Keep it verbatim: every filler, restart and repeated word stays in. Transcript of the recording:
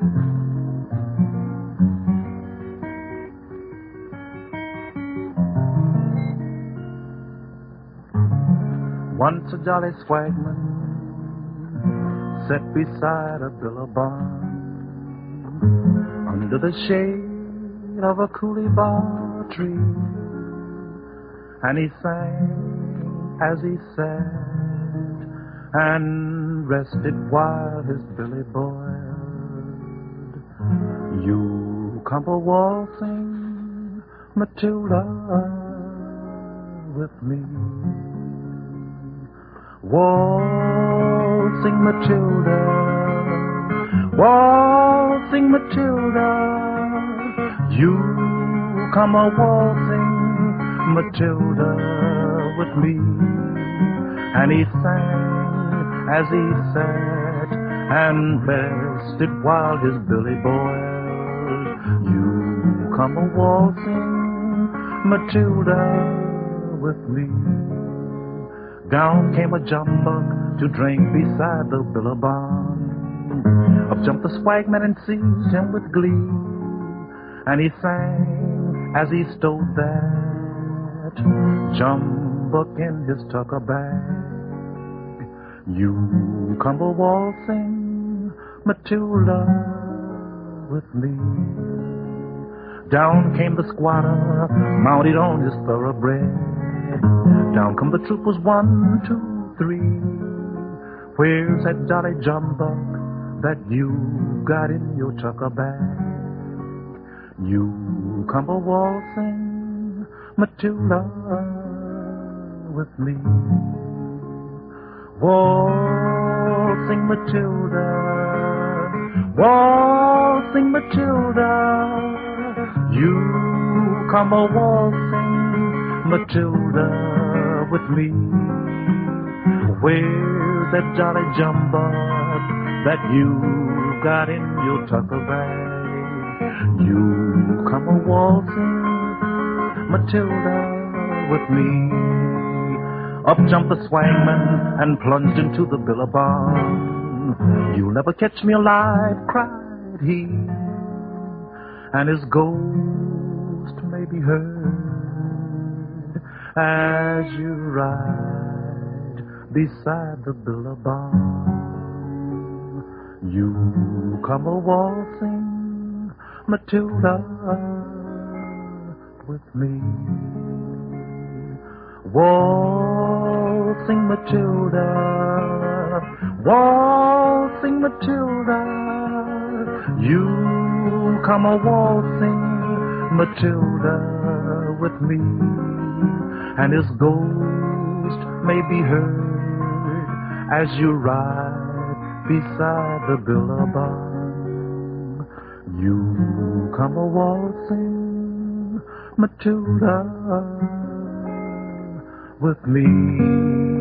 Once a jolly swagman sat beside a billabong under the shade of a cooley-bar tree, and he sang as he sat and rested while his billy boiled. You come a waltzing Matilda with me, waltzing Matilda, waltzing Matilda. You come a waltzing Matilda with me. And he sang as he sat and rested while his billy boiled. You come a waltzing Matilda with me. Down came a jumbuck to drink beside the billabong. Up jumped the swagman and seized him with glee, and he sang as he stowed that jumbuck in his tucker bag. You come a waltzing Matilda with me. Down came the squatter, mounted on his thoroughbred. Down come the troopers, one, two, three. Where's that jolly jumbuck that you got in your tucker bag? You come a waltzing Matilda with me. Waltzing Matilda, waltzing Matilda. You come a waltzing Matilda with me. Where's that jolly jumbuck that you got in your tucker bag? You come a waltzing Matilda with me. Up jumped the swagman and plunged into the billabong. You'll never catch me alive, cried he, and his ghost may be heard as you ride beside the billabong. You come a waltzing Matilda with me. Waltzing Matilda, waltzing Matilda. You come a waltzing Matilda with me, and his ghost may be heard as you ride beside the billabong. You come a waltzing Matilda with me.